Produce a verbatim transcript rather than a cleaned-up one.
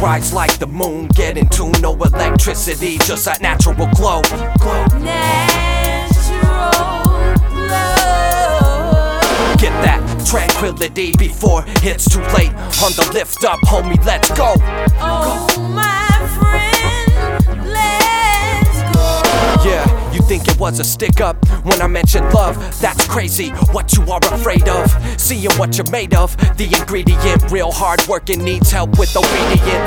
rise like the moon, get in tune, no electricity, just that natural glow. Glow. Natural glow. Get that tranquility before it's too late. On the lift up, homie, let's go. Oh my friend, let's go. Yeah, you think it was a stick up when I mentioned love? That's crazy, what you are afraid of. Seeing what you're made of, the ingredient. Real hard working needs help with obedience.